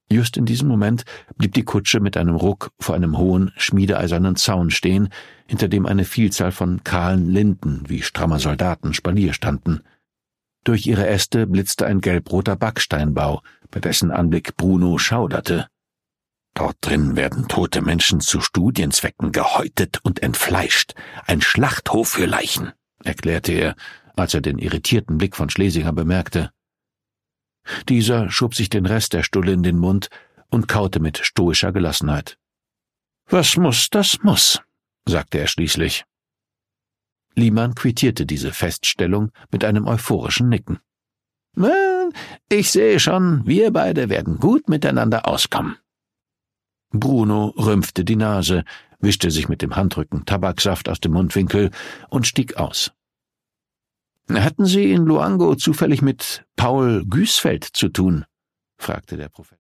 Just in diesem Moment blieb die Kutsche mit einem Ruck vor einem hohen, schmiedeeisernen Zaun stehen, hinter dem eine Vielzahl von kahlen Linden wie stramme Soldaten Spalier standen. Durch ihre Äste blitzte ein gelbroter Backsteinbau, bei dessen Anblick Bruno schauderte. »Dort drin werden tote Menschen zu Studienzwecken gehäutet und entfleischt. Ein Schlachthof für Leichen«, erklärte er, als er den irritierten Blick von Schlesinger bemerkte. Dieser schob sich den Rest der Stulle in den Mund und kaute mit stoischer Gelassenheit. »Was muss, das muss«, sagte er schließlich. Liman quittierte diese Feststellung mit einem euphorischen Nicken. »Ich sehe schon, wir beide werden gut miteinander auskommen.« Bruno rümpfte die Nase, wischte sich mit dem Handrücken Tabaksaft aus dem Mundwinkel und stieg aus. »Hatten Sie in Luango zufällig mit Paul Güßfeld zu tun?« fragte der Professor.